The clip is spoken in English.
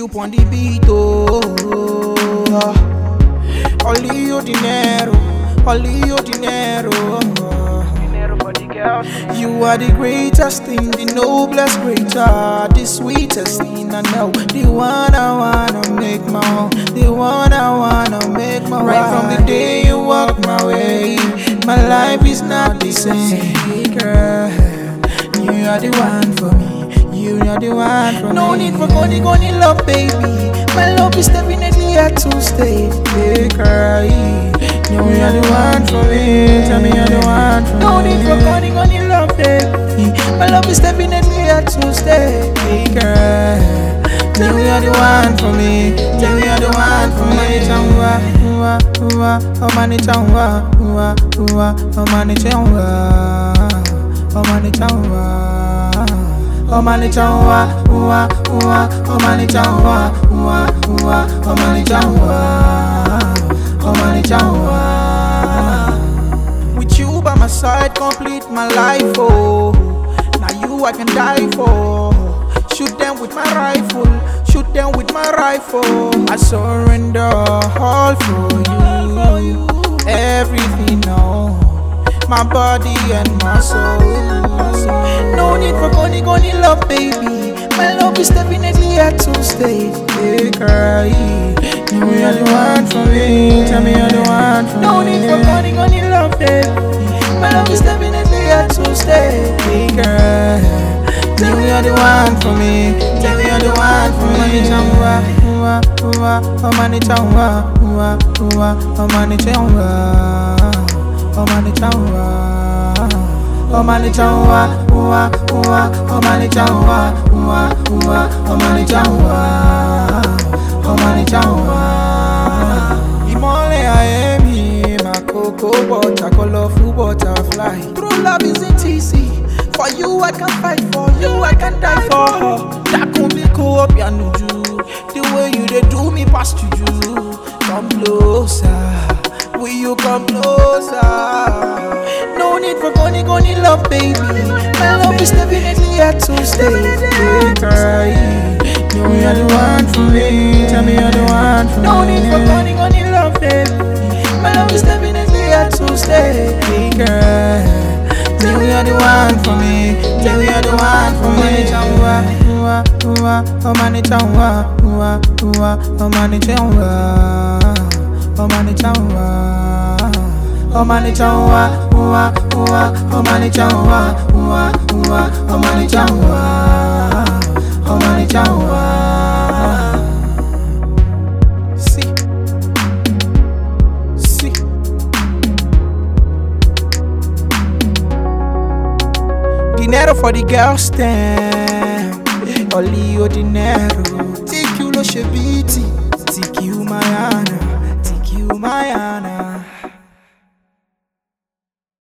TQ on the beat, oh. Only you dinero, only you dinero. Dinero for the girls. You are the greatest thing, the noblest greater, the sweetest thing I know. The one I wanna make my own, the one I wanna make my own. Right from the day you walk my way, my life is not the same, girl. You are the one for me. You are the one for me. No need for goni love, baby. My love is definitely here to stay. Hey, girl, you are the one for me. Tell me you're the one for me. No need for goni love, baby. My love is definitely here to stay. Hey, girl, tell me you're the one for me. Tell me you're the one for me. Oh, money changwa, oh, money changwa, oh, money changwa. Oh money changwa, oh money changwa, oh money changwa, oh money changwa. With you by my side, complete my life, oh. Now you I can die for. Shoot them with my rifle, shoot them with my rifle. I surrender all for you, everything, no. My body and my soul. No need for goni love, baby. My love is definitely here to stay. Hey, girl, you are the one for me. Tell me you're the one for me. No need for goni love, baby. My love is definitely here to stay. Hey, girl, tell me you're the one for me. Tell me you're the one for me. Oh money changwa, oh money changwa, oh money changwa. Oh money changwa, oh money changwa, oh money changwa, oh money changwa. Imole aemi, my cocoa butter, colorful butterfly. True love isn't easy. For you I can fight, for you I can die for. That can be co-op, ya nuju. The way you they do me past you. Come closer, will you come closer? No need for goni love, baby. My love is definitely here to stay. Hey, girl, you are the one for me. Tell me you're the one for me. No need for goni love, baby. My love is definitely here to stay. Hey, girl, tell me you're the one for me. Tell me you're the one for me. Oh money changwa, oh money changwa, oh money changwa. Oh money changwa, oh money changwa, oh money changwa, oh money changwa. See, dinero for the girls, them. Only you dinero. TQ lo shebiti, TQ Mayana, TQ Mayana.